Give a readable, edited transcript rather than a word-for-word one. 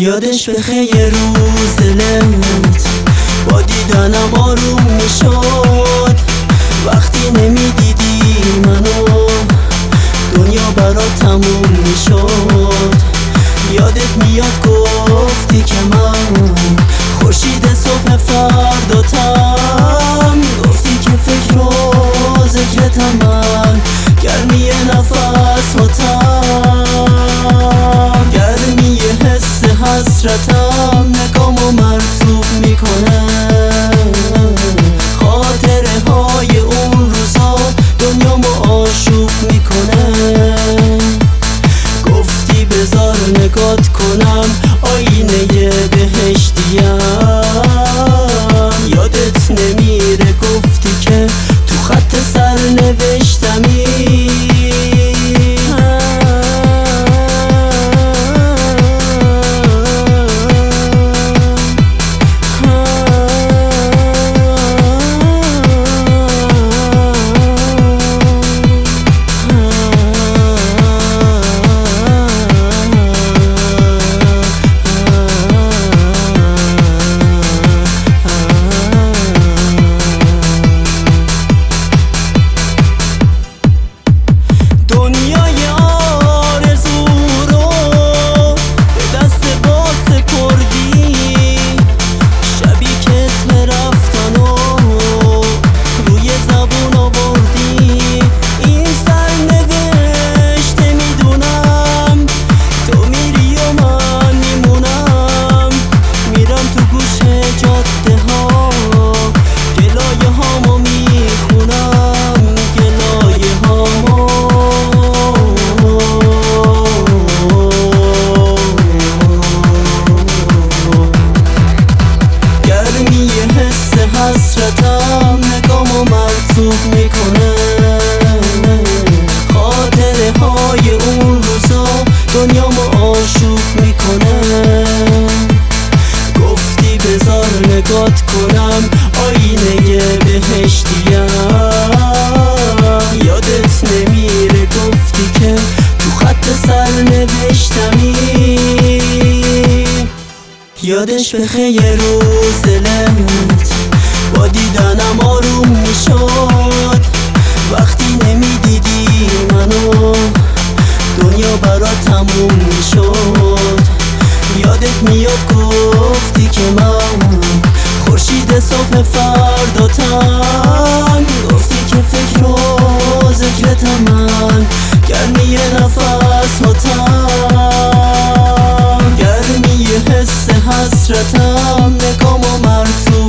یادش بخیر یه روز دلت با دیدنم آروم میشد. وقتی نمیدیدی منو دنیا برات تموم میشد. یادت میاد گفتی که من خورشید صبح فرداتم. گفتی که فکر و ذکرتم من گرمی نفس هاتم. گرمی حس حسرتم نگامو مرطوب میکنه. خاطره های اون روزا دنیامو آشوب میکنه. گفتی بذار نگات کنم آینه بهشتیم. یادت نمیره گفتی که تو خط سرنوشتمی. حسرتم نگامو مرطوب میکنه. خاطره های اون روزا دنیامو آشوب میکنه. گفتی بذار نگات کنم آینه بهشتیم. یادت نمیره گفتی که تو خط سرنوشتمی. یادش بخیر یه روز دلت با دیدنم آروم میشد. وقتی نمیدیدی منو دنیا برات تموم میشد. یادت میاد گفتی که من خورشید صبح فرداتم. گفتی که فکر و ذکرتم من گرمی نفس هاتم. گرمی حس حسرتم نگامو مرطوب